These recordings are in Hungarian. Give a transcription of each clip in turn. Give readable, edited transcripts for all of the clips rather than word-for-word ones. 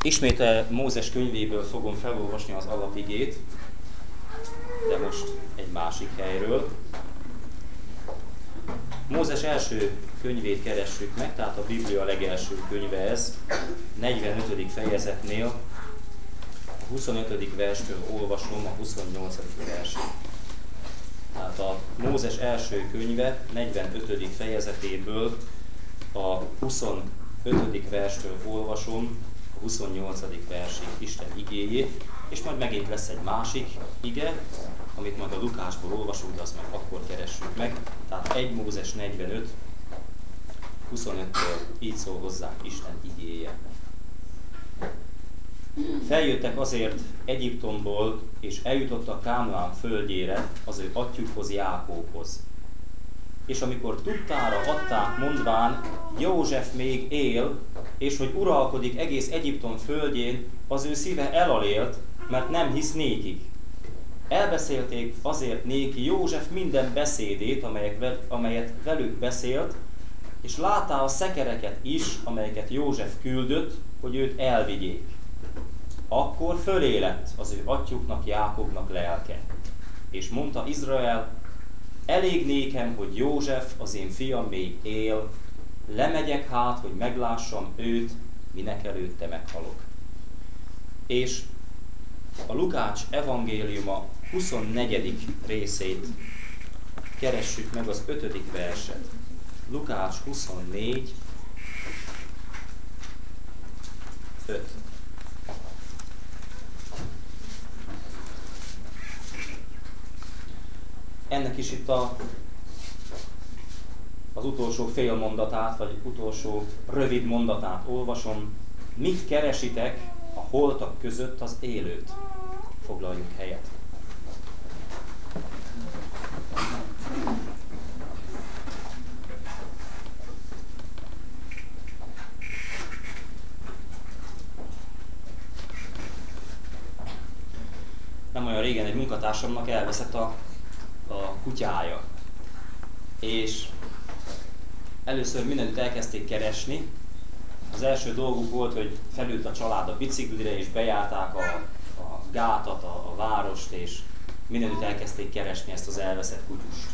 Ismét Mózes könyvéből fogom felolvasni az alapigét, de most egy másik helyről. Mózes első könyvét keressük meg, tehát a Biblia legelső könyve ez, 45. fejezetnél, a 25. verstől olvasom a 28. versét. Tehát a Mózes első könyve 45. fejezetéből a 25. verstől olvasom a 28. versig Isten igéjét, és majd megint lesz egy másik ige, amit majd a Lukácsból olvasunk, de azt meg akkor keressük meg. Tehát 1 Mózes 45, 25-től így szól hozzánk Isten igéje. Feljöttek azért Egyiptomból, és eljutottak Kánaán földjére, az ő atyjukhoz, Jákóbhoz. És amikor tudtára adták, mondván, József még él, és hogy uralkodik egész Egyiptom földjén, az ő szíve elalélt, mert nem hisz nékik. Elbeszélték azért néki József minden beszédét, amelyet velük beszélt, és láttá a szekereket is, amelyeket József küldött, hogy őt elvigyék. Akkor fölé lett az ő atyjuknak, Jákobnak lelke. És mondta Izrael, elég nékem, hogy József, az én fiam még él, lemegyek hát, hogy meglássam őt, minek előtte meghalok. És a Lukács evangéliuma 24. részét keressük meg, az 5. verset. Lukács 24, 5. Ennek is itt az utolsó fél mondatát, vagy utolsó rövid mondatát olvasom. Mit keresitek a holtak között az élőt? Foglaljunk helyet. Nem olyan régen egy munkatársamnak elveszett a kutyája. És először mindenütt elkezdték keresni. Az első dolguk volt, hogy felült a család a biciklire, és bejárták a gátat, a várost, és mindenütt elkezdték keresni ezt az elveszett kutyust.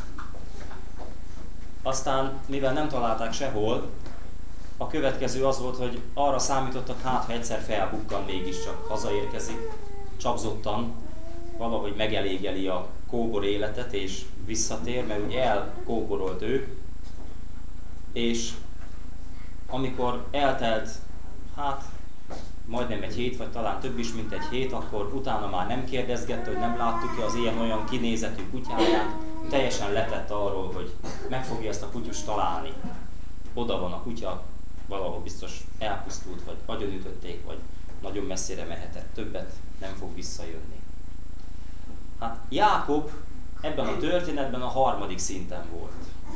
Aztán, mivel nem találták sehol, a következő az volt, hogy arra számítottak, hát ha egyszer felbukkan, mégiscsak hazaérkezik, csapzottan, valahogy megelégeli a kóbor életet, és visszatér, mert úgy elkóborolt ő. És amikor eltelt, hát majdnem egy hét, vagy talán több is, mint egy hét, akkor utána már nem kérdezgette, hogy nem láttuk-e az ilyen-olyan kinézetű kutyáját, teljesen letett arról, hogy meg fogja ezt a kutyust találni. Oda van a kutya, valahol biztos elpusztult, vagy agyonütötték, vagy nagyon messzire mehetett, többet nem fog visszajönni. Hát Jákob ebben a történetben a 3. szinten volt.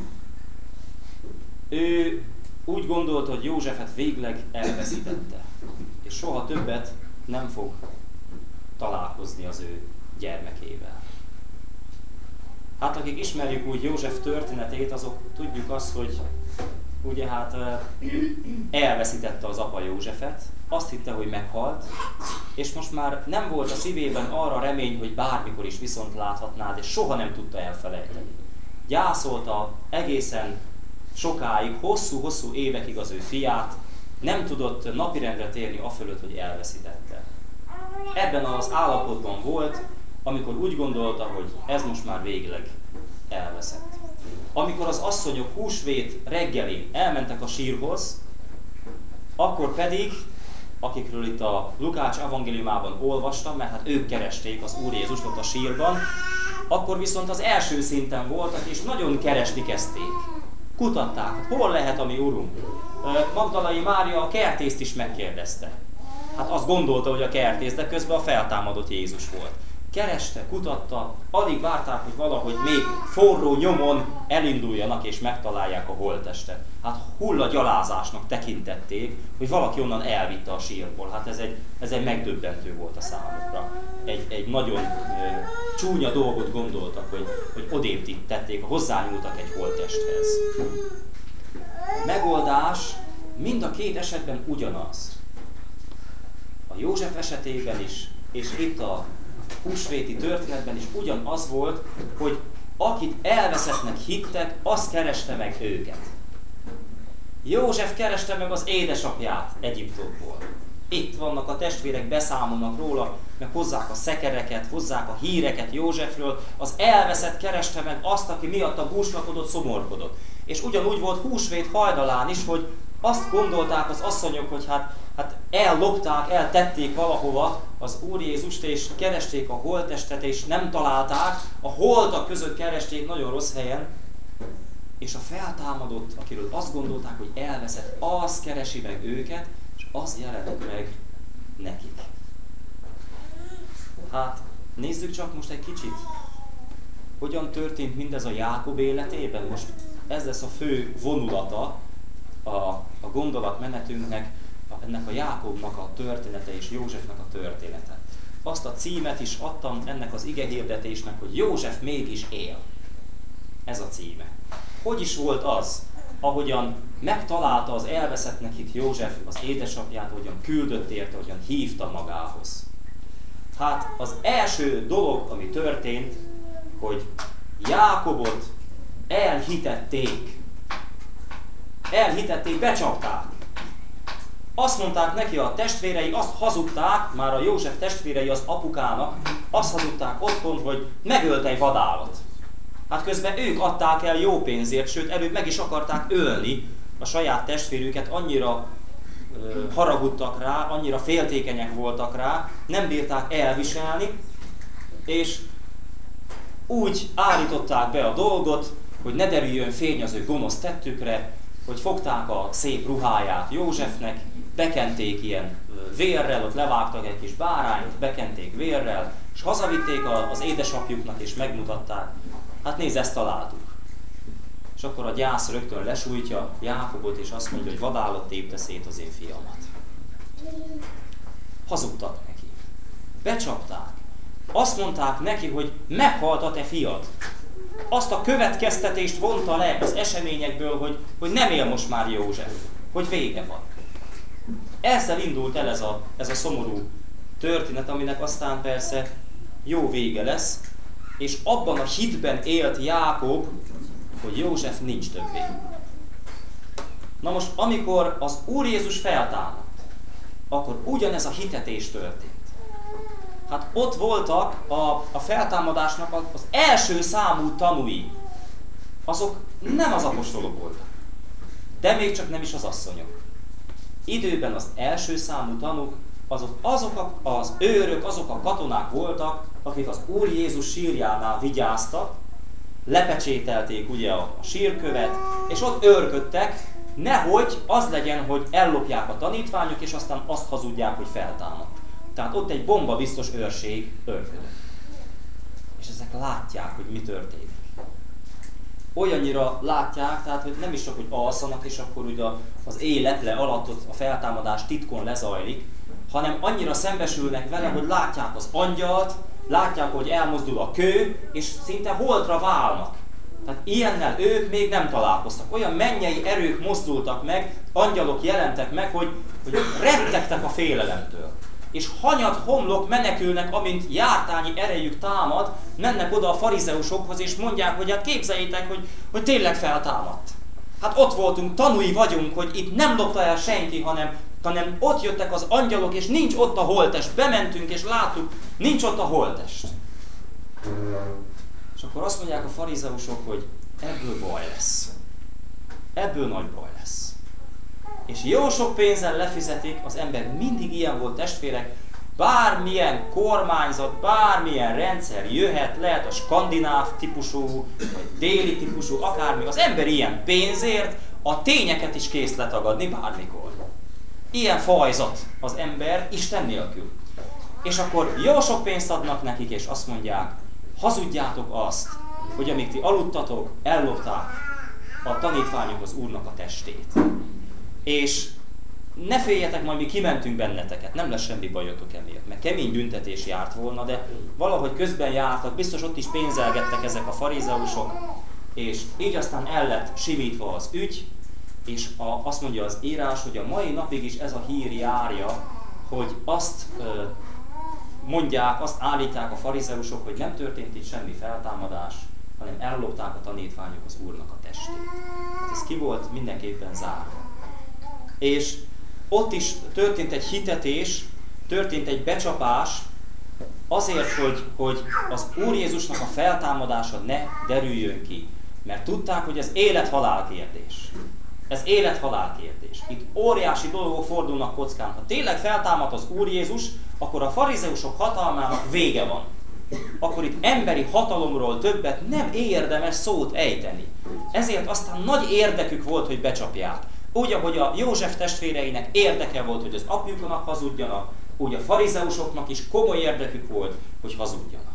Ő úgy gondolta, hogy Józsefet végleg elveszítette, és soha többet nem fog találkozni az ő gyermekével. Hát akik ismerjük úgy József történetét, azok tudjuk azt, hogy ugye hát elveszítette az apa Józsefet, azt hitte, hogy meghalt, és most már nem volt a szívében arra remény, hogy bármikor is viszont láthatná, de soha nem tudta elfelejteni. Gyászolta egészen sokáig, hosszú-hosszú évekig az ő fiát, nem tudott napirendre térni afölött, hogy elveszítette. Ebben az állapotban volt, amikor úgy gondolta, hogy ez most már végleg elveszett. Amikor az asszonyok húsvét reggelén elmentek a sírhoz, akkor pedig, akikről itt a Lukács evangéliumában olvastam, mert hát ők keresték az Úr Jézust ott a sírban, akkor viszont az első szinten voltak, és nagyon keresni kezdték. Kutatták, hol lehet a mi Urunk. Magdalai Mária a kertészt is megkérdezte. Hát azt gondolta, hogy a kertész, de közben a feltámadott Jézus volt. Kereste, kutatta, alig várták, hogy valahogy még forró nyomon elinduljanak és megtalálják a holttestet. Hát hullagyalázásnak tekintették, hogy valaki onnan elvitte a sírból. Hát ez egy megdöbbentő volt a számukra. Egy nagyon csúnya dolgot gondoltak, hogy odébb tették, hozzányúltak egy holttesthez. Megoldás mind a két esetben ugyanaz. a József esetében is, és itt a húsvéti történetben is ugyanaz volt, hogy akit elveszettnek hittek, az kereste meg őket. József kereste meg az édesapját Egyiptomból. Itt vannak a testvérek, beszámolnak róla, meg hozzák a szekereket, hozzák a híreket Józsefről. Az elveszett kereste meg azt, aki miatta búslakodott, szomorkodott. És ugyanúgy volt húsvét hajnalán is, hogy azt gondolták az asszonyok, hogy hát ellopták, eltették valahova az Úr Jézust, és keresték a holttestet, és nem találták. A holtak között keresték nagyon rossz helyen. És a feltámadott, akiről azt gondolták, hogy elveszett, az keresi meg őket, és az jelenik meg nekik. Hát, nézzük csak most egy kicsit, hogyan történt mindez a Jákob életében. Most ez lesz a fő vonulata a gondolatmenetünknek, ennek a Jákobnak a története és Józsefnek a története. Azt a címet is adtam ennek az igehirdetésnek, hogy József mégis él. Ez a címe. Hogy is volt az, ahogyan megtalálta az elveszettnek hitt József az édesapját, ahogyan küldött érte, ahogyan hívta magához. Hát az első dolog, ami történt, hogy Jákobot elhitették. Elhitették, becsapták. Azt mondták neki a testvérei, azt hazudták, már a József testvérei az apukának, azt hazudták otthon, hogy megölt egy vadállat. Hát közben ők adták el jó pénzért, sőt előbb meg is akarták ölni a saját testvérüket, annyira haragudtak rá, annyira féltékenyek voltak rá, nem bírták elviselni, és úgy állították be a dolgot, hogy ne derüljön fény az ő gonosz tettükre, hogy fogták a szép ruháját Józsefnek, bekenték ilyen vérrel, ott levágtak egy kis bárányt, bekenték vérrel, és hazavitték az édesapjuknak, és megmutatták. Hát nézd, ezt találtuk. És akkor a gyász rögtön lesújtja Jákobot, és azt mondja, hogy vadállat tépte szét az én fiamat. Hazudtak neki. Becsapták. Azt mondták neki, hogy meghalt a te fiad. Azt a következtetést vonta le az eseményekből, hogy nem él most már József. Hogy vége van. Ezzel indult el ez a szomorú történet, aminek aztán persze jó vége lesz, és abban a hitben élt Jákob, hogy József nincs többé. Na most, amikor az Úr Jézus feltámadt, akkor ugyanez a hitetés történt. Hát ott voltak a feltámadásnak az első számú tanúi. Azok nem az apostolok voltak, de még csak nem is az asszonyok. Időben az első számú tanúk azok az őrök, azok a katonák voltak, akik az Úr Jézus sírjánál vigyáztak, lepecsételték ugye a sírkövet, és ott őrködtek, nehogy az legyen, hogy ellopják a tanítványok, és aztán azt hazudják, hogy feltámad. Tehát ott egy bomba biztos őrség őrködött. És ezek látják, hogy mi történik. Olyannyira látják, tehát hogy nem is csak, hogy alszanak, és akkor ugye az élet alatt a feltámadás titkon lezajlik, hanem annyira szembesülnek vele, hogy látják az angyalt, látják, hogy elmozdul a kő, és szinte holtra válnak. Tehát ilyennel ők még nem találkoztak. Olyan mennyei erők mozdultak meg, angyalok jelentek meg, hogy rettegtek a félelemtől. És hanyat homlok menekülnek, amint jártányi erejük támad, mennek oda a farizeusokhoz, és mondják, hogy hát képzeljétek, hogy tényleg feltámadt. Hát ott voltunk, tanúi vagyunk, hogy itt nem lopta el senki, hanem ott jöttek az angyalok, és nincs ott a holttest. Bementünk, és láttuk, nincs ott a holttest. És akkor azt mondják a farizeusok, hogy ebből baj lesz. Ebből nagy baj lesz. És jó sok pénzzel lefizetik, az ember mindig ilyen volt, testvérek, bármilyen kormányzat, bármilyen rendszer jöhet, lehet a skandináv típusú, vagy déli típusú, akármi, az ember ilyen pénzért a tényeket is kész letagadni bármikor. Ilyen fajzat az ember Isten nélkül. És akkor jó sok pénzt adnak nekik, és azt mondják, hazudjátok azt, hogy amíg ti aludtatok, ellopták a tanítványok az Úrnak a testét. És ne féljetek, majd mi kimentünk benneteket, nem lesz semmi bajotok emiatt, mert kemény büntetés járt volna, de valahogy közben jártak, biztos ott is pénzelgettek ezek a farizeusok, és így aztán el lett simítva az ügy, és azt mondja az írás, hogy a mai napig is ez a hír járja, hogy azt mondják, azt állítják a farizeusok, hogy nem történt itt semmi feltámadás, hanem ellopták a tanítványok az Úrnak a testét. Hát ez ki volt mindenképpen zárva. És ott is történt egy hitetés, történt egy becsapás, azért, hogy az Úr Jézusnak a feltámadása ne derüljön ki. Mert tudták, hogy ez élet-halál kérdés. Ez élet-halál kérdés. Itt óriási dolgok fordulnak kockán. Ha tényleg feltámad az Úr Jézus, akkor a farizeusok hatalmának vége van. Akkor itt emberi hatalomról többet nem érdemes szót ejteni. Ezért aztán nagy érdekük volt, hogy becsapják. Úgy, ahogy a József testvéreinek érdeke volt, hogy az apjuknak hazudjanak, úgy a farizeusoknak is komoly érdekük volt, hogy hazudjanak.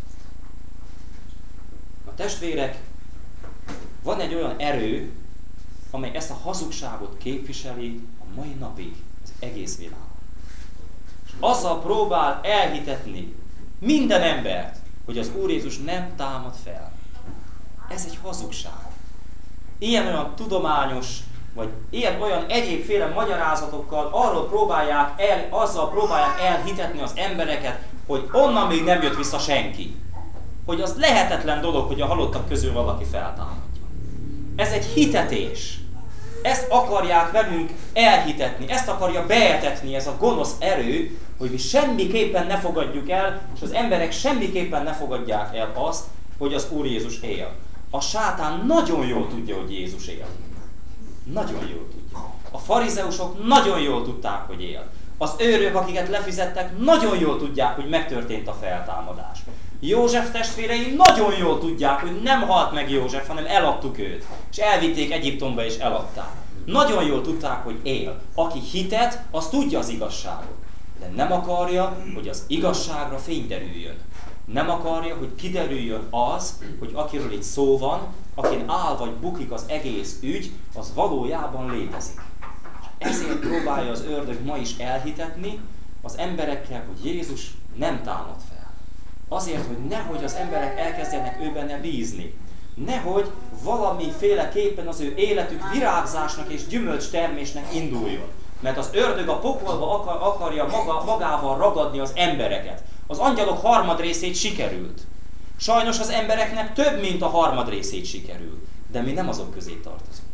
A testvérek, van egy olyan erő, amely ezt a hazugságot képviseli a mai napig az egész világon. És azzal próbál elhitetni minden embert, hogy az Úr Jézus nem támad fel. Ez egy hazugság. Ilyen-olyan tudományos, vagy ilyen-olyan egyébféle magyarázatokkal azzal próbálják elhitetni az embereket, hogy onnan még nem jött vissza senki. Hogy az lehetetlen dolog, hogy a halottak közül valaki feltámadjon. Ez egy hitetés. Ezt akarják velünk elhitetni, ezt akarja beetetni ez a gonosz erő, hogy mi semmiképpen ne fogadjuk el, és az emberek semmiképpen ne fogadják el azt, hogy az Úr Jézus él. A sátán nagyon jól tudja, hogy Jézus él. Nagyon jól tudja. A farizeusok nagyon jól tudták, hogy él. Az őrök, akiket lefizettek, nagyon jól tudják, hogy megtörtént a feltámadás. József testvérei nagyon jól tudják, hogy nem halt meg József, hanem eladtuk őt. És elvitték Egyiptomba és eladták. Nagyon jól tudták, hogy él. Aki hitet, az tudja az igazságot. De nem akarja, hogy az igazságra fény derüljön. Nem akarja, hogy kiderüljön az, hogy akiről itt szó van, akin áll vagy bukik az egész ügy, az valójában létezik. Ezért próbálja az ördög ma is elhitetni az emberekkel, hogy Jézus nem támad fel. Azért, hogy nehogy az emberek elkezdjenek ő benne bízni. Nehogy valamiféleképpen az ő életük virágzásnak és gyümölcstermésnek induljon. Mert az ördög a pokolba akarja magával ragadni az embereket. Az angyalok harmadrészét sikerült. Sajnos az embereknek több, mint a harmadrészét sikerül. De mi nem azok közé tartozunk.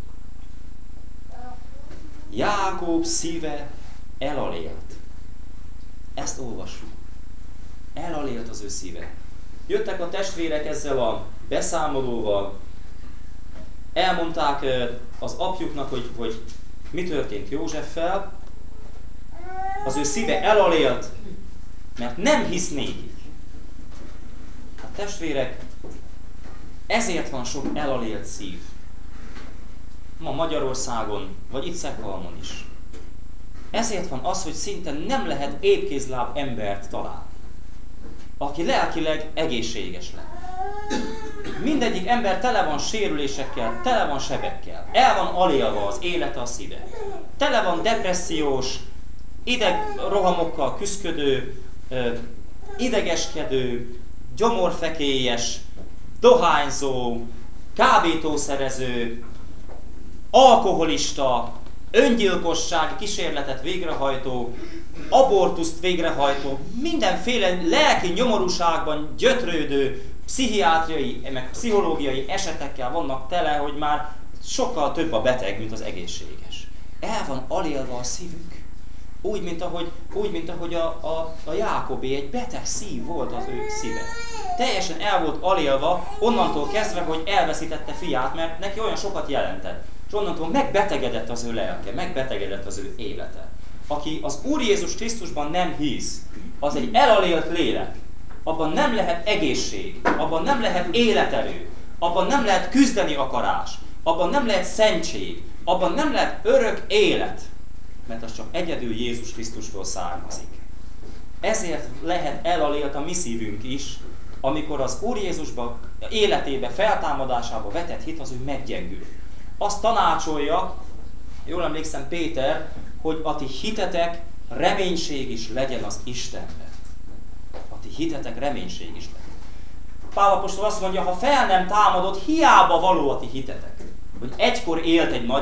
Jákob szíve elalélt. Ezt olvassuk. Elalélt az ő szíve. Jöttek a testvérek ezzel a beszámolóval, elmondták az apjuknak, hogy mi történt Józseffel. Az ő szíve elalélt, mert nem hisz nékik. A testvérek, ezért van sok elalélt szív. Ma Magyarországon, vagy itt Szekhalmon is. Ezért van az, hogy szinte nem lehet épkézláb embert találni, aki lelkileg egészséges lenne. Mindegyik ember tele van sérülésekkel, tele van sebekkel. El van alélva az élete, a szíve. Tele van depressziós, idegrohamokkal küszködő, idegeskedő, gyomorfekélyes, dohányzó, kábítószerező, alkoholista, öngyilkossági kísérletet végrehajtó, abortuszt végrehajtó, mindenféle lelki nyomorúságban gyötrődő, pszichiátriai, meg pszichológiai esetekkel vannak tele, hogy már sokkal több a beteg, mint az egészséges. El van alélva a szívük. Úgy, mint ahogy a Jákobé, egy beteg szív volt az ő szíve. Teljesen el volt alélva, onnantól kezdve, hogy elveszítette fiát, mert neki olyan sokat jelentett. És onnantól megbetegedett az ő lelke, megbetegedett az ő élete. Aki az Úr Jézus Krisztusban nem hisz, az egy elalélt lélek. Abban nem lehet egészség, abban nem lehet életerő, abban nem lehet küzdeni akarás, abban nem lehet szentség, abban nem lehet örök élet, mert az csak egyedül Jézus Krisztustól származik. Ezért lehet elalélt a mi szívünk is, amikor az Úr Jézusba életébe, feltámadásába vetett hit az úgy meggyengül. Azt tanácsolja, jól emlékszem Péter, hogy a ti hitetek reménység is legyen az Istenben. A ti hitetek reménység is legyen. Pál apostol azt mondja, ha fel nem támadott, hiába való a ti hitetek. Hogy egykor élt egy nagy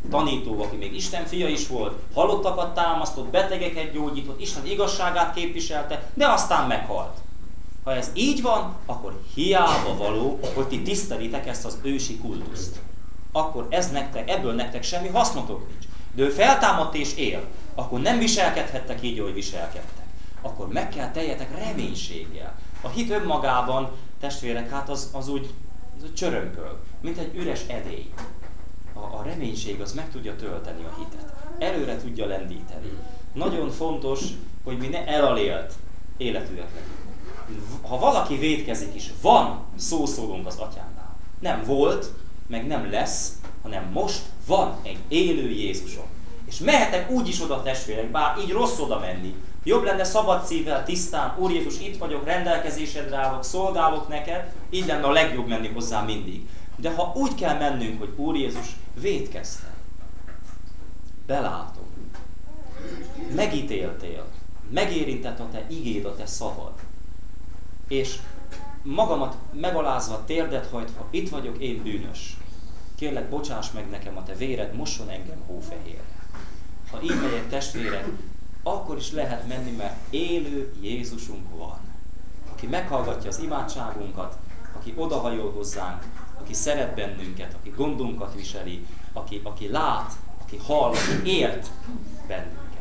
tanító, aki még Isten fia is volt, halottakat támasztott, betegeket gyógyított, Isten igazságát képviselte, de aztán meghalt. Ha ez így van, akkor hiába való, hogy ti tisztelitek ezt az ősi kultuszt. Akkor ebből nektek semmi hasznotok nincs. De ő feltámadt és él, akkor nem viselkedhettek így, ahogy viselkedtek. Akkor meg kell teljetek reménységgel. A hit önmagában, testvérek, hát az úgy csörömpöl, mint egy üres edély. A reménység az meg tudja tölteni a hitet. Előre tudja lendíteni. Nagyon fontos, hogy mi ne elalélt életűek legyünk. Ha valaki vétkezik is, van szószólunk az Atyánál. Nem volt, meg nem lesz, hanem most van egy élő Jézusom. És mehetek úgy is oda, testvérek, bár így rossz oda menni. Jobb lenne szabad szívvel, tisztán, Úr Jézus, itt vagyok, rendelkezésedre állok, szolgálok neked, így lenne a legjobb menni hozzá mindig. De ha úgy kell mennünk, hogy Úr Jézus, vétkeztem, belátom, megítéltél, megérintett a te igéd, a te szavad, és magamat megalázva, térdet hajtva, itt vagyok én bűnös. Kérlek, bocsáss meg nekem, a te véred mosson engem hófehérre. Ha így megyek, testvérek, akkor is lehet menni, mert élő Jézusunk van. Aki meghallgatja az imádságunkat, aki odahajol hozzánk, aki szeret bennünket, aki gondunkat viseli, aki lát, aki hall, aki ért bennünket.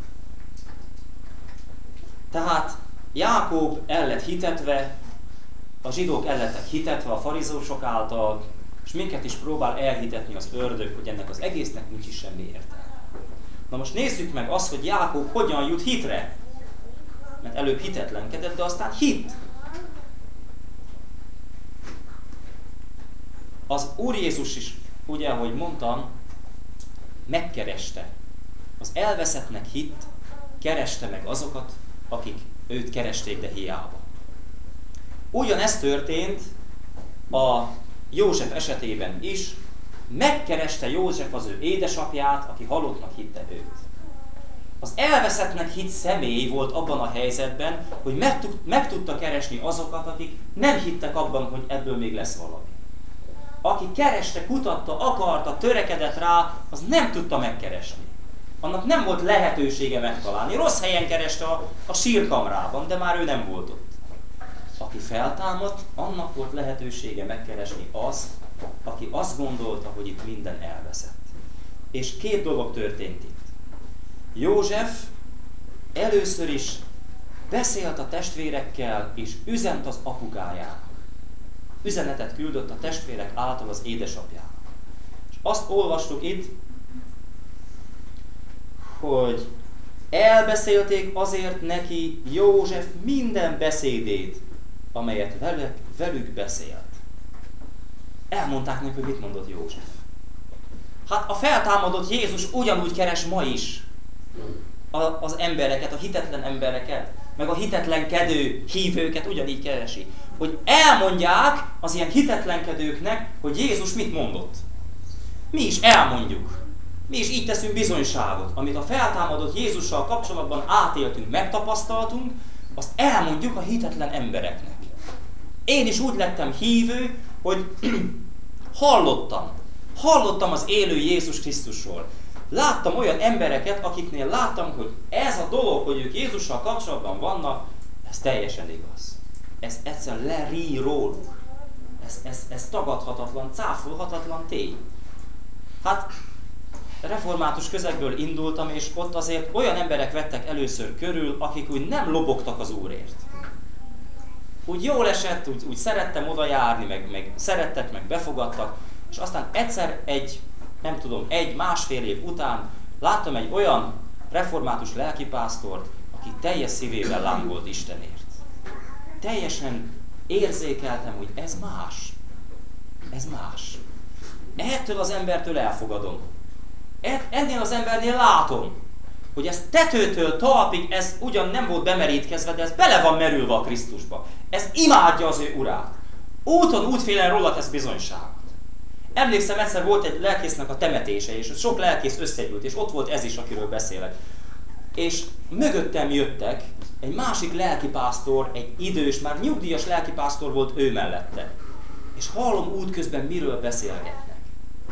Tehát Jákob el lett hitetve, a zsidók el lettek hitetve a farizósok által, és minket is próbál elhitetni az ördög, hogy ennek az egésznek nincs is semmi értelme. Na most nézzük meg azt, hogy Jákob hogyan jut hitre. Mert előbb hitetlenkedett, de aztán hit. Az Úr Jézus is, ugye, ahogy mondtam, megkereste. Az elveszettnek hitt, kereste meg azokat, akik őt keresték, de hiába. Ugyanezt történt a József esetében is, megkereste József az ő édesapját, aki halottnak hitte őt. Az elveszettnek hitt személy volt abban a helyzetben, hogy meg tudta keresni azokat, akik nem hittek abban, hogy ebből még lesz valami. Aki kereste, kutatta, akarta, törekedett rá, az nem tudta megkeresni. Annak nem volt lehetősége megtalálni. Rossz helyen kereste a sírkamrában, de már ő nem volt ott. Aki feltámadt, annak volt lehetősége megkeresni azt, aki azt gondolta, hogy itt minden elveszett. És két dolog történt itt. József először is beszélt a testvérekkel, és üzent az apukájának. Üzenetet küldött a testvérek által az édesapjának. És azt olvastuk itt, hogy elbeszélték azért neki József minden beszédét, amelyet velük beszélt. Elmondták neki, hogy mit mondott József. Hát a feltámadott Jézus ugyanúgy keres ma is az embereket, a hitetlen embereket, meg a hitetlenkedő hívőket ugyanígy keresi. Hogy elmondják az ilyen hitetlenkedőknek, hogy Jézus mit mondott. Mi is elmondjuk. Mi is így teszünk bizonyságot, amit a feltámadott Jézussal kapcsolatban átéltünk, megtapasztaltunk, azt elmondjuk a hitetlen embereknek. Én is úgy lettem hívő, hogy hallottam az élő Jézus Krisztusról. Láttam olyan embereket, akiknél láttam, hogy ez a dolog, hogy ők Jézussal kapcsolatban vannak, ez teljesen igaz. Ez egyszerűen lerí róluk. Ez tagadhatatlan, cáfolhatatlan tény. Hát református közegből indultam, és ott azért olyan emberek vettek először körül, akik úgy nem lobogtak az Úrért. Úgy jól esett, úgy szerettem oda járni, meg szerettek, meg befogadtak, és aztán egyszer másfél év után láttam egy olyan református lelkipásztort, aki teljes szívével lángolt Istenért. Teljesen érzékeltem, hogy ez más. Ez más. Ettől az embertől elfogadom. Ennél az embernél látom, hogy ez tetőtől talpig, ez ugyan nem volt bemerítkezve, de ez bele van merülve a Krisztusba. Ez imádja az ő urát. Úton, útfélen róla tesz bizonyságot. Emlékszem, egyszer volt egy lelkésznek a temetése, és sok lelkész összegyűlt, és ott volt ez is, akiről beszélek. És mögöttem jöttek, egy másik lelkipásztor, egy idős, már nyugdíjas lelkipásztor volt ő mellette. És hallom útközben, miről beszélgetnek.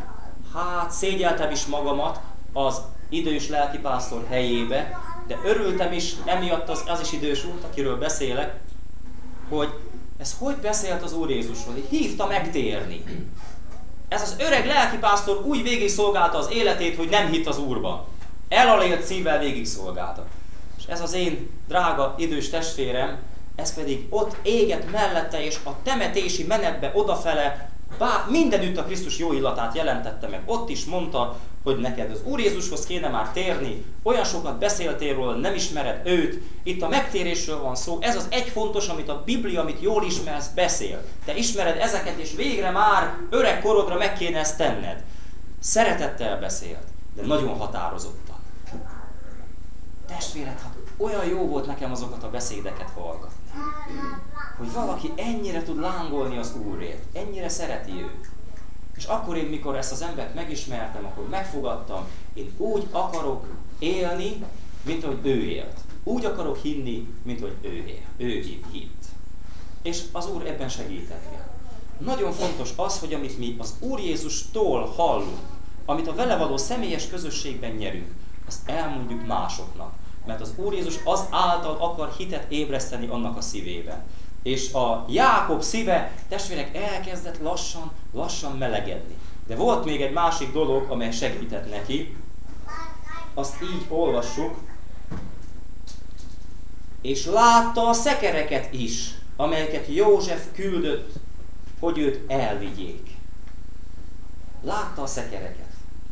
hát szégyeltem is magamat az idős lelkipásztor helyébe, de örültem is emiatt az is idős út, akiről beszélek, hogy ez hogy beszélt az Úr Jézusról, hogy hívta megtérni. Ez az öreg lelkipásztor úgy végig szolgálta az életét, hogy nem hitt az Úrban. Elalélt szívvel végig szolgálta. És ez az én drága idős testvérem, ez pedig ott égett mellette, és a temetési menetbe odafele mindenütt a Krisztus jó illatát jelentette meg. Ott is mondta, hogy neked az Úr Jézushoz kéne már térni, olyan sokat beszéltél róla, nem ismered őt. Itt a megtérésről van szó, ez az egy fontos, amit a Biblia, amit jól ismersz, beszél. Te ismered ezeket, és végre már öreg korodra meg kéne ezt tenned. Szeretettel beszélt, de nagyon határozottan. Testvérek, hát olyan jó volt nekem azokat a beszédeket hallgatni. Hogy valaki ennyire tud lángolni az Úrért, ennyire szereti őt. És akkor én, mikor ezt az embert megismertem, akkor megfogadtam, én úgy akarok élni, mint ahogy ő élt. Úgy akarok hinni, mint ahogy ő hitt. És az Úr ebben segített. Nagyon fontos az, hogy amit mi az Úr Jézustól hallunk, amit a vele való személyes közösségben nyerünk, azt elmondjuk másoknak. Mert az Úr Jézus az által akar hitet ébreszteni annak a szívében. És a Jákob szíve, testvérek, elkezdett lassan melegedni. De volt még egy másik dolog, amely segített neki. Azt így olvassuk. És látta a szekereket is, amelyeket József küldött, hogy őt elvigyék. Látta a szekereket.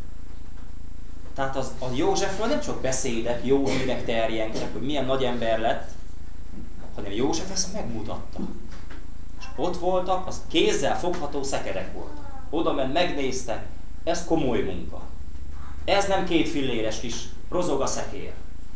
Tehát a Józsefről nem csak beszédek, jó hírek terjengtek, hogy milyen nagy ember lett, hanem József ezt megmutatta. És ott voltak, az kézzel fogható szekerek voltak. Oda ment, megnézte, ez komoly munka. Ez nem 2 filléres kis rozog a szekér.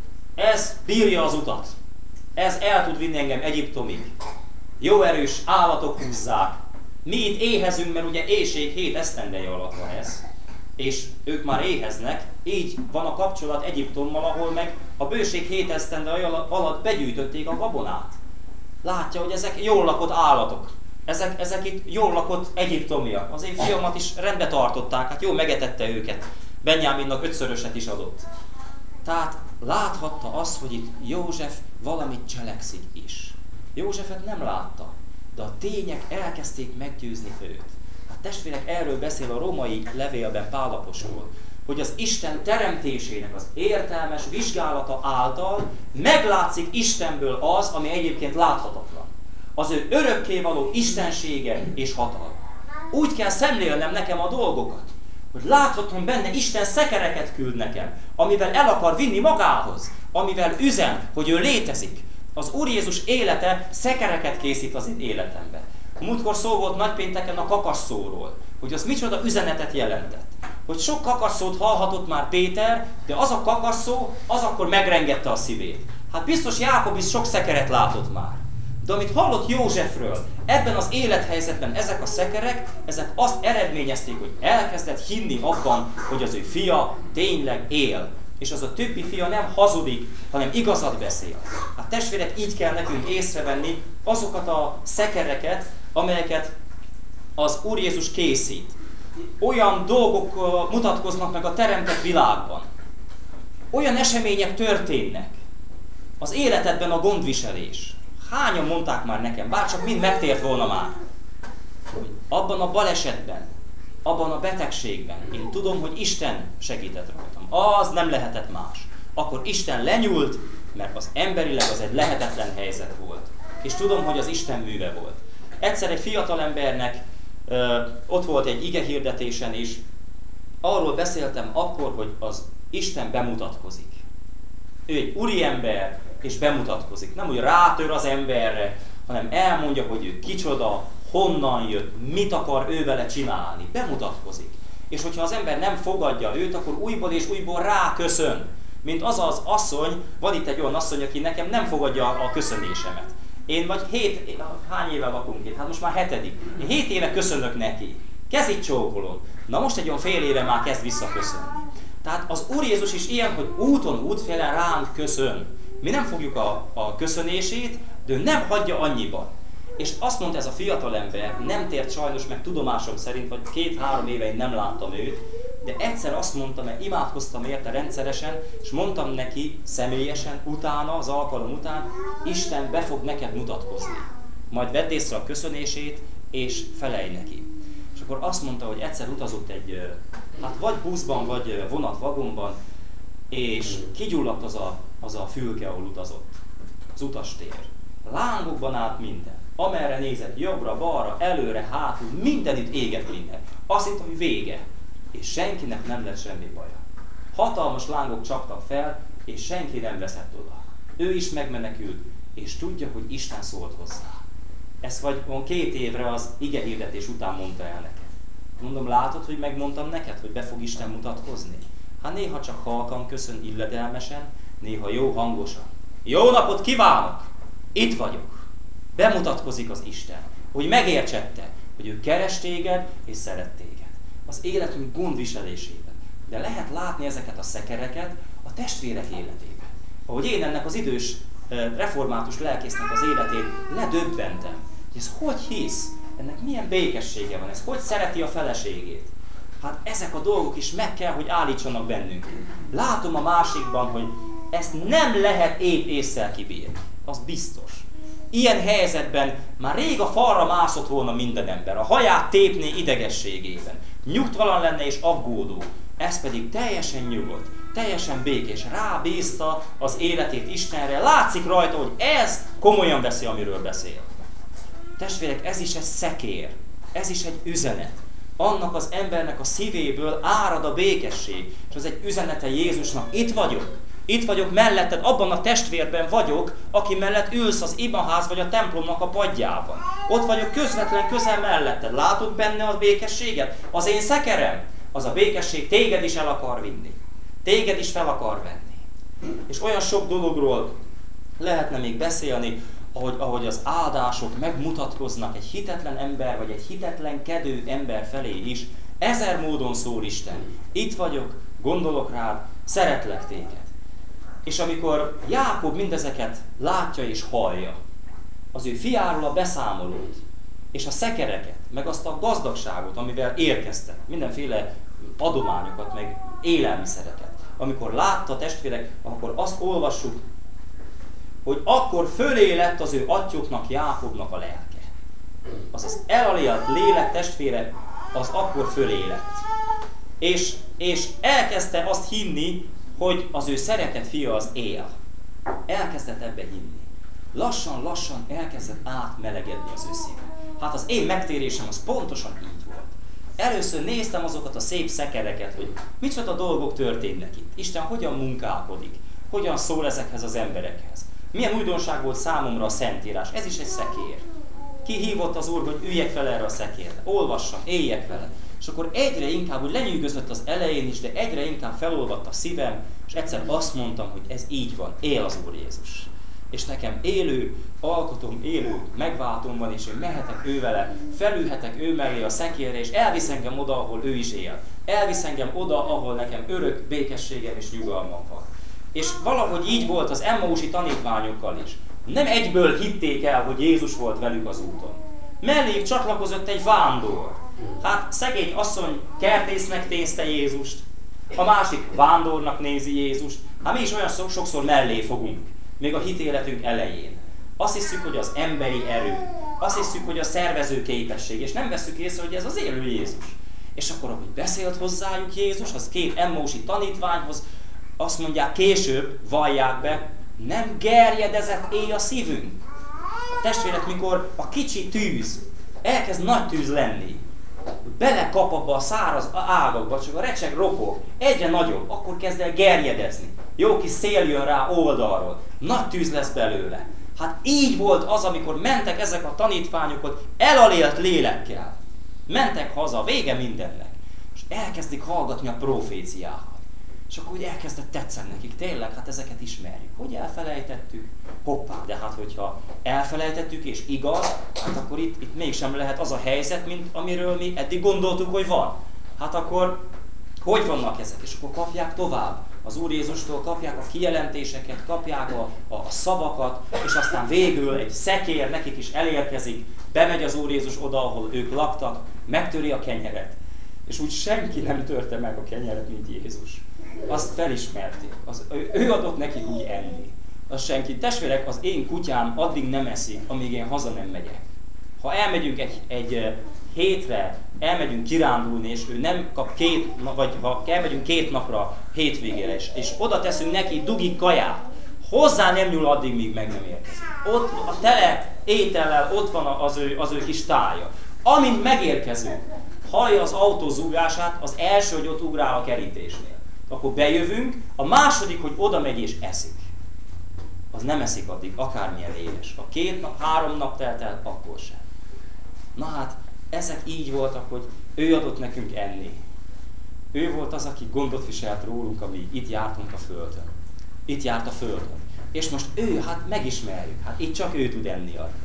Ez bírja az utat. Ez el tud vinni engem Egyiptomig. Jó erős állatok húzzák. Mi itt éhezünk, mert ugye éhség 7 esztendeje alatt van ez. És ők már éheznek, így van a kapcsolat Egyiptommal, ahol meg a bőség 7 esztendeje alatt begyűjtötték a gabonát. Látja, hogy ezek jól lakott állatok. Ezek itt jól lakott egyiptomiak. Az én fiamat is rendbe tartották, hát jól megetette őket. Benjáminnak 5-szöröset is adott. Tehát láthatta azt, hogy itt József valamit cselekszik is. Józsefet nem látta, de a tények elkezdték meggyőzni őt. Hát testvérek, erről beszél a római levélben Pál apostol, hogy az Isten teremtésének az értelmes vizsgálata által meglátszik Istenből az, ami egyébként láthatatlan. Az ő örökkévaló istensége és hatalma. Úgy kell szemlélnem nekem a dolgokat, hogy láthatom benne Isten szekereket küld nekem, amivel el akar vinni magához, amivel üzen, hogy ő létezik. Az Úr Jézus élete szekereket készít az én életemben. Múltkor szó volt nagypénteken a kakasszóról, hogy az micsoda üzenetet jelentett. Hogy sok kakasszót hallhatott már Péter, de az a kakasszó, az akkor megrengette a szívét. Hát biztos Jákob is sok szekeret látott már. De amit hallott Józsefről, ebben az élethelyzetben ezek a szekerek, ezek azt eredményezték, hogy elkezdett hinni abban, hogy az ő fia tényleg él. És az a többi fia nem hazudik, hanem igazat beszél. Hát testvérek, így kell nekünk észrevenni azokat a szekereket, amelyeket az Úr Jézus készít. Olyan dolgok mutatkoznak meg a teremtett világban. Olyan események történnek. Az életedben a gondviselés. Hányan mondták már nekem, bárcsak mind megtért volna már, hogy abban a balesetben, abban a betegségben én tudom, hogy Isten segített rajtam. Az nem lehetett más. Akkor Isten lenyúlt, mert az emberileg az egy lehetetlen helyzet volt. És tudom, hogy az Isten műve volt. Egyszer egy fiatalembernek ott volt egy igehirdetésen is, arról beszéltem akkor, hogy az Isten bemutatkozik. Ő egy úriember, és bemutatkozik. Nem úgy rátör az emberre, hanem elmondja, hogy ő kicsoda, honnan jött, mit akar ő vele csinálni. Bemutatkozik. És hogyha az ember nem fogadja őt, akkor újból és újból ráköszön. Mint az az asszony, van itt egy olyan asszony, aki nekem nem fogadja a köszönésemet. Én vagy hány éve lakunk itt? Hát most már 7. Én 7 éve köszönök neki. Kezit csókolom. Na most egy olyan fél éve már kezd visszaköszönni. Tehát az Úr Jézus is ilyen, hogy úton, útfélen ránk köszön. Mi nem fogjuk a köszönését, de ő nem hagyja annyiban. És azt mondta ez a fiatalember, nem tért sajnos meg tudomásom szerint, vagy 2-3 éve én nem láttam őt, de egyszer azt mondta, mert imádkoztam érte rendszeresen, és mondtam neki személyesen, utána, az alkalom után, Isten be fog neked mutatkozni. Majd vedd észre a köszönését, és felelj neki. És akkor azt mondta, hogy egyszer utazott egy, hát vagy buszban, vagy vonatvagonban, és kigyulladt az a fülke, ahol utazott, az utastér. Lángokban állt minden. Amerre nézett, jobbra, balra, előre, hátul, mindenütt égett minden. Azt hitt, hogy vége. És senkinek nem lett semmi baja. Hatalmas lángok csaptak fel, és senki nem veszett oda. Ő is megmenekült, és tudja, hogy Isten szólt hozzá. Ezt vagy 2 évre az igehirdetés után mondta el neked. Mondom, látod, hogy megmondtam neked, hogy be fog Isten mutatkozni? Hát néha csak halkan köszön illedelmesen, néha jó hangosan. Jó napot kívánok! Itt vagyok. Bemutatkozik az Isten, hogy megértsette, hogy ő keres téged és szeret téged. Az életünk gondviselésében. De lehet látni ezeket a szekereket a testvérek életében. Ahogy én ennek az idős református lelkésznek az életén ledöbbentem, hogy ez hogy hisz, ennek milyen békessége van, ez hogy szereti a feleségét. Hát ezek a dolgok is meg kell, hogy állítsanak bennünket. Látom a másikban, hogy ezt nem lehet épp ésszel kibírni. Az biztos. Ilyen helyzetben már rég a falra mászott volna minden ember, a haját tépné idegességében. Nyugtalan lenne és aggódó. Ez pedig teljesen nyugodt, teljesen békés. Rábízta az életét Istenre. Látszik rajta, hogy ez komolyan veszi, amiről beszél. Testvérek, ez is egy szekér. Ez is egy üzenet. Annak az embernek a szívéből árad a békesség. És az egy üzenete Jézusnak. Itt vagyok. Itt vagyok melletted, abban a testvérben vagyok, aki mellett ülsz az imaház vagy a templomnak a padjában. Ott vagyok közvetlen közel melletted. Látod benne a békességet? Az én szekerem, az a békesség téged is el akar vinni. Téged is fel akar venni. És olyan sok dologról lehetne még beszélni, ahogy az áldások megmutatkoznak egy hitetlen ember, vagy egy hitetlenkedő ember felé is. 1000 módon szól Isten. Itt vagyok, gondolok rád, szeretlek téged. És amikor Jákob mindezeket látja és hallja, az ő fiáról a beszámolót, és a szekereket, meg azt a gazdagságot, amivel érkeztek, mindenféle adományokat, meg élelmiszereket. Amikor látta, testvérek, akkor azt olvassuk, hogy akkor fölé lett az ő atyóknak, Jákobnak a lelke. Azaz elalélt lélek, testvére, az akkor fölé lett. És elkezdte azt hinni, hogy az ő szeretett fia az él. Elkezdett ebbe hinni. Lassan elkezdett átmelegedni az ő szíve. Hát az én megtérésem az pontosan így volt. Először néztem azokat a szép szekereket, hogy micsoda dolgok történnek itt. Isten hogyan munkálkodik, hogyan szól ezekhez az emberekhez. Milyen újdonság volt számomra a Szentírás. Ez is egy szekér. Kihívott az Úr, hogy üljek fel erre a szekérre. Olvassam, éljek vele. És akkor egyre inkább, úgy lenyűgözött az elején is, de egyre inkább felolvadt a szívem, és egyszer azt mondtam, hogy ez így van, él az Úr Jézus. És nekem élő, alkotom, élő megváltom van, és én mehetek ő vele, felülhetek ő mellé a szekérre, és elvisz engem oda, ahol ő is él. Elvisz engem oda, ahol nekem örök békességem és nyugalmam van. És valahogy így volt az emmausi tanítványokkal is. Nem egyből hitték el, hogy Jézus volt velük az úton. Melléjük csatlakozott egy vándor. Hát szegény asszony kertésznek nézte Jézust, a másik vándornak nézi Jézust. Hát mi is olyan sokszor mellé fogunk, még a hitéletünk elején. Azt hiszük, hogy az emberi erő, azt hiszük, hogy a szervező képesség, és nem veszük észre, hogy ez az élő Jézus. És akkor, ahogy beszélt hozzájuk Jézus, az 2 emmausi tanítványhoz, azt mondják, később vallják be, nem gerjedezett éj a szívünk. Testvérek, mikor a kicsi tűz elkezd nagy tűz lenni, belekap abba a száraz ágakba, csak a recseg ropog, egyre nagyobb, akkor kezd el gerjedezni. Jó kis szél jön rá oldalról, nagy tűz lesz belőle. Hát így volt az, amikor mentek ezek a tanítványok, elalélt lélekkel. Mentek haza, vége mindennek. És elkezdik hallgatni a proféciákat. És akkor úgy elkezdett tetszeni nekik, tényleg, hát ezeket ismerjük. Hogy elfelejtettük? Hoppá, de hát hogyha elfelejtettük és igaz, hát akkor itt mégsem lehet az a helyzet, mint amiről mi eddig gondoltuk, hogy van. Hát akkor hogy vannak ezek? És akkor kapják tovább az Úr Jézustól, kapják a kijelentéseket, kapják a szavakat, és aztán végül egy szekér nekik is elérkezik, bemegy az Úr Jézus oda, ahol ők laktak, megtöri a kenyeret. És úgy senki nem törte meg a kenyeret, mint Jézus. Azt felismerték. Ő adott nekik úgy enni. Az senki. Testvérek, az én kutyám addig nem eszik, amíg én haza nem megyek. Ha elmegyünk egy hétre, elmegyünk kirándulni, és ő nem kap vagy ha elmegyünk 2 napra hétvégére, és oda teszünk neki dugi kaját, hozzá nem nyúl addig, míg meg nem érkezik. Ott a tele étellel ott van az ő kis tája. Amint megérkezünk, hallja az autó zúgását, az első, hogy ott ugrál a kerítésnél. Akkor bejövünk, a második, hogy oda megy és eszik. Az nem eszik addig, akármilyen éhes. A 2 nap, 3 nap telt el, akkor sem. Na hát, ezek így voltak, hogy ő adott nekünk enni. Ő volt az, aki gondot viselt rólunk, amíg itt jártunk a földön. Itt járt a földön. És most ő, hát megismerjük, hát itt csak ő tud enni adni.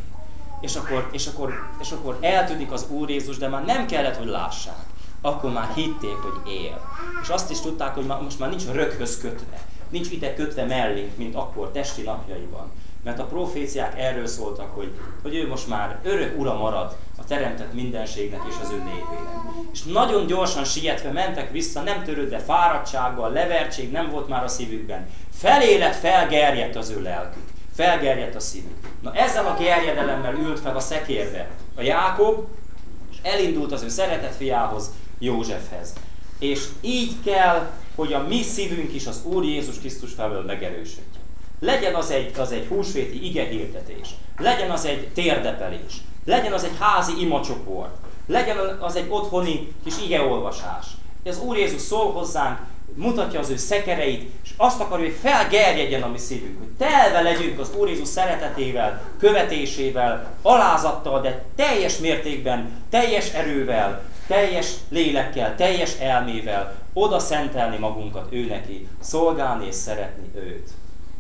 És akkor eltűnik az Úr Jézus, de már nem kellett, hogy lássák. Akkor már hitték, hogy él. És azt is tudták, hogy most már nincs röghöz kötve. Nincs ide kötve mellénk, mint akkor testi napjaiban. Mert a proféciák erről szóltak, hogy ő most már örök ura marad a teremtett mindenségnek és az ő népének. És nagyon gyorsan sietve mentek vissza, nem törődve fáradtsággal, levertség nem volt már a szívükben. Felélet, felgerjedt az ő lelkük. Felgerjedt a szívük. Na ezzel a gerjedelemmel ült fel a szekérbe a Jákob, és elindult az ő szeretett fiához, Józsefhez. És így kell, hogy a mi szívünk is az Úr Jézus Krisztus felől megerősödjön. Legyen az egy húsvéti igehirdetés, legyen az egy térdepelés, legyen az egy házi imacsoport, legyen az egy otthoni kis igeolvasás. Az Úr Jézus szól hozzánk, mutatja az ő szekereit, és azt akarja, hogy felgerjedjen a mi szívünk, hogy telve legyünk az Úr Jézus szeretetével, követésével, alázattal, de teljes mértékben, teljes erővel, teljes lélekkel, teljes elmével oda szentelni magunkat ő neki, szolgálni és szeretni őt.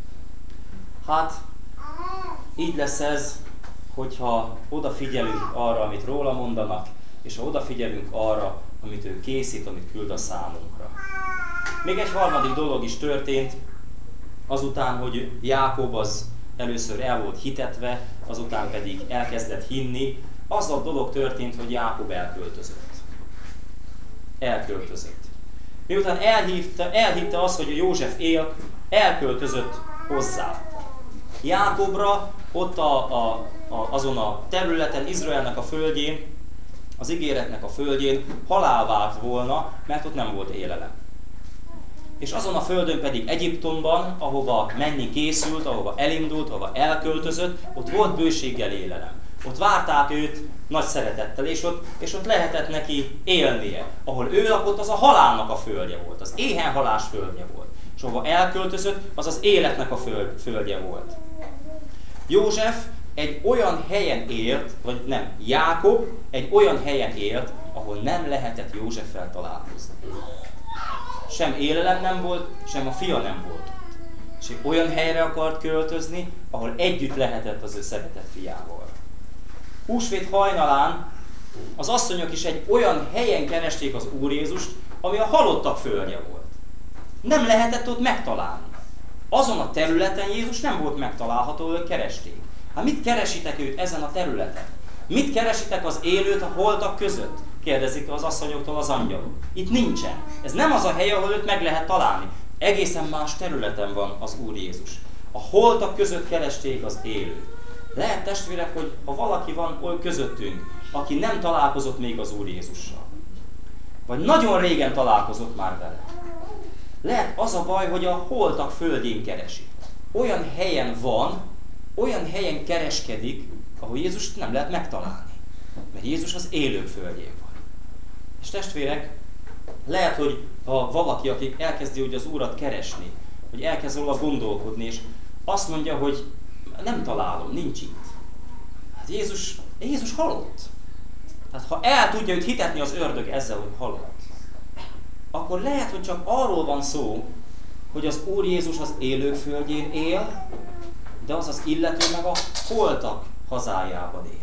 Hát, így lesz ez, hogyha odafigyelünk arra, amit róla mondanak, és ha odafigyelünk arra, amit ő készít, amit küld a számunkra. Még egy harmadik dolog is történt, azután, hogy Jákob az először el volt hitetve, azután pedig elkezdett hinni, az a dolog történt, hogy Jákob elköltözött. Elköltözött. Miután elhitte azt, hogy a József él, elköltözött hozzá. Jákobra ott azon a területen, Izraelnek a földjén, az ígéretnek a földjén halál várt volna, mert ott nem volt élelem. És azon a földön pedig Egyiptomban, ahova menni készült, ahova elindult, ahova elköltözött, ott volt bőséggel élelem. Ott várták őt nagy szeretettel, és ott lehetett neki élnie. Ahol ő lakott, az a halálnak a földje volt, az éhenhalás földje volt. És ahova elköltözött, az az életnek a földje volt. József egy olyan helyen élt, vagy nem, Jákob egy olyan helyen élt, ahol nem lehetett Józseffel találkozni. Sem élelem nem volt, sem a fia nem volt. És olyan helyre akart költözni, ahol együtt lehetett az ő szeretett fiával. Húsvét hajnalán az asszonyok is egy olyan helyen keresték az Úr Jézust, ami a halottak földje volt. Nem lehetett ott megtalálni. Azon a területen Jézus nem volt megtalálható, ők keresték. Hát mit keresitek őt ezen a területen? Mit keresitek az élőt a holtak között? Kérdezik az asszonyoktól az angyalok. Itt nincsen. Ez nem az a hely, ahol őt meg lehet találni. Egészen más területen van az Úr Jézus. A holtak között keresték az élőt. Lehet, testvérek, hogy ha valaki van oly közöttünk, aki nem találkozott még az Úr Jézussal, vagy nagyon régen találkozott már vele, lehet az a baj, hogy a holtak földjén keresi. Olyan helyen van, olyan helyen kereskedik, ahol Jézust nem lehet megtalálni. Mert Jézus az élők földjén van. És testvérek, lehet, hogy ha valaki, aki elkezdi úgy az Úrat keresni, hogy elkezd róla gondolkodni, és azt mondja, hogy nem találom, nincs itt. Hát Jézus halott. Tehát ha el tudja őt hitetni az ördög ezzel, hogy halott, akkor lehet, hogy csak arról van szó, hogy az Úr Jézus az élők földjén él, de az illető meg a holtak hazájában él.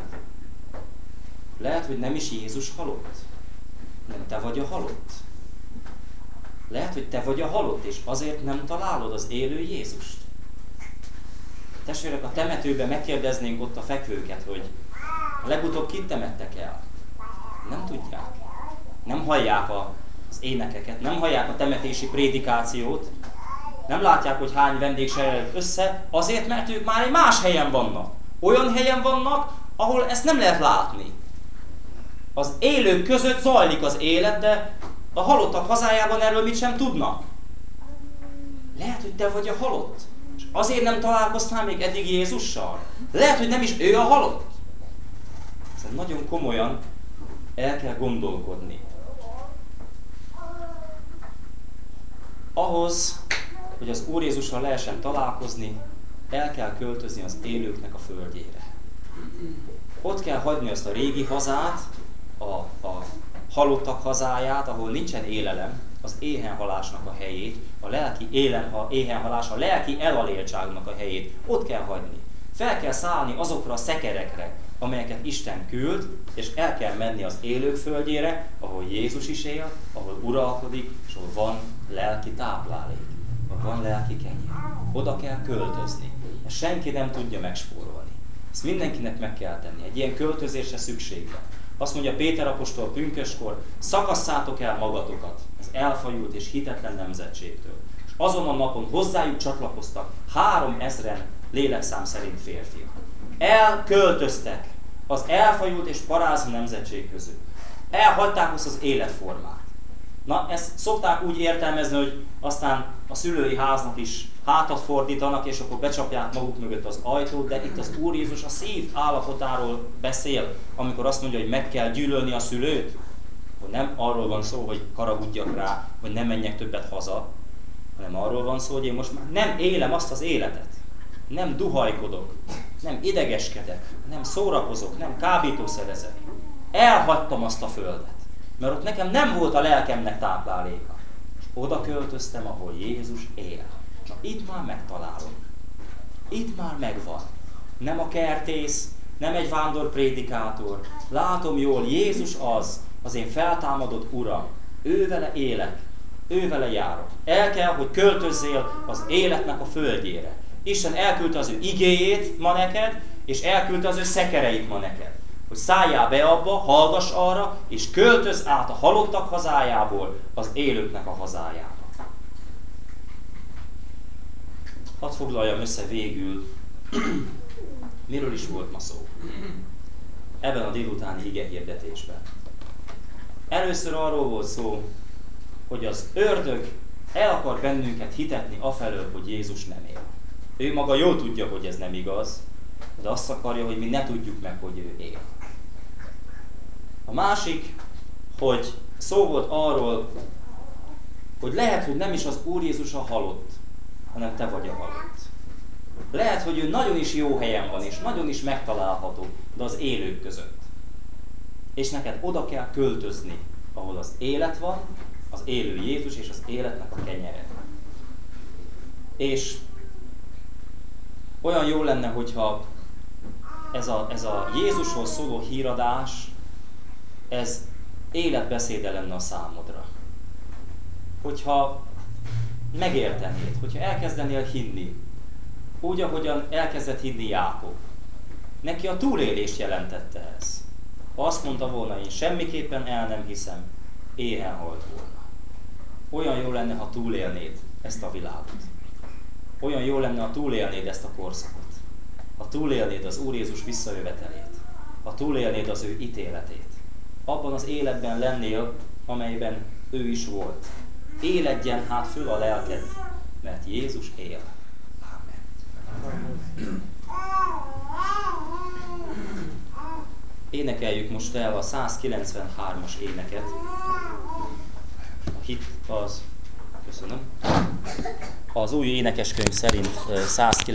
Lehet, hogy nem is Jézus halott. Nem te vagy a halott. Lehet, hogy te vagy a halott, és azért nem találod az élő Jézust. Testvérek, a temetőben megkérdeznénk ott a fekvőket, hogy legutóbb kit temettek el? Nem tudják. Nem hallják az énekeket, nem hallják a temetési prédikációt, nem látják, hogy hány vendég seregett össze, azért, mert ők már egy más helyen vannak. Olyan helyen vannak, ahol ezt nem lehet látni. Az élők között zajlik az élet, de a halottak hazájában erről mit sem tudnak. Lehet, hogy te vagy a halott, és azért nem találkoztál még eddig Jézussal. Lehet, hogy nem is ő a halott. Ezen nagyon komolyan el kell gondolkodni. Ahhoz, hogy az Úr Jézussal lehessen találkozni, el kell költözni az élőknek a földjére. Ott kell hagyni azt a régi hazát, a halottak hazáját, ahol nincsen élelem, az éhenhalásnak a helyét, a lelki éhenhalás, a lelki elaléltságnak a helyét. Ott kell hagyni. Fel kell szállni azokra a szekerekre, amelyeket Isten küld, és el kell menni az élők földjére, ahol Jézus is él, ahol uralkodik, és ahol van lelki táplálék, ahol van lelki kenyér. Oda kell költözni. Ezt senki nem tudja megspórolni. Ezt mindenkinek meg kell tenni. Egy ilyen költözésre szükség van. Azt mondja Péter apostol pünköskor, szakasszátok el magatokat az elfajult és hitetlen nemzetségtől. És azon a napon hozzájuk csatlakoztak 3000 lélekszám szerint férfiak. Elköltöztek az elfajult és parázó nemzetség közül. Elhagyták azt az életformát. Na, ezt szokták úgy értelmezni, hogy aztán a szülői háznak is hátat fordítanak, és akkor becsapják maguk mögött az ajtót, de itt az Úr Jézus a szív állapotáról beszél, amikor azt mondja, hogy meg kell gyűlölni a szülőt, hogy nem arról van szó, hogy haragudjak rá, hogy nem menjek többet haza, hanem arról van szó, hogy én most már nem élem azt az életet. Nem duhajkodok, nem idegeskedek, nem szórakozok, nem kábítószerezek. Elhagytam azt a földet, mert ott nekem nem volt a lelkemnek tápláléka. És oda költöztem, ahol Jézus él. Na, itt már megtalálom. Itt már megvan. Nem a kertész, nem egy vándor prédikátor. Látom jól, Jézus az én feltámadott Uram. Ővele élek, ővele járok. El kell, hogy költözzél az életnek a földjére. Isten elküldte az ő igéjét ma neked, és elküldte az ő szekereit ma neked. Hogy szálljál be abba, hallgass arra, és költözz át a halottak hazájából az élőknek a hazájába. Hadd foglaljam össze végül, miről is volt ma szó ebben a délutáni igehirdetésben. Először arról volt szó, hogy az ördög el akar bennünket hitetni afelől, hogy Jézus nem él. Ő maga jól tudja, hogy ez nem igaz, de azt akarja, hogy mi ne tudjuk meg, hogy ő él. A másik, hogy szó volt arról, hogy lehet, hogy nem is az Úr Jézus a halott, hanem te vagy a halott. Lehet, hogy ő nagyon is jó helyen van, és nagyon is megtalálható, de az élők között. És neked oda kell költözni, ahol az élet van, az élő Jézus és az életnek a kenyere. És olyan jó lenne, hogyha ez a Jézusról szóló híradás, ez életbeszéde lenne a számodra. Hogyha megértenéd, hogyha elkezdenél hinni, úgy, ahogyan elkezdett hinni Jákob. Neki a túlélést jelentette ez. Ha azt mondta volna, én semmiképpen el nem hiszem, éhen halt volna. Olyan jó lenne, ha túlélnéd ezt a világot. Olyan jó lenne, ha túlélnéd ezt a korszakot. Ha túlélnéd az Úr Jézus visszajövetelét. Ha túlélnéd az ő ítéletét. Abban az életben lennél, amelyben ő is volt. Éledjen hát föl a lelked, mert Jézus él. Amen. Énekeljük most el a 193-as éneket. A hit az, köszönöm, az új énekeskönyv szerint 190.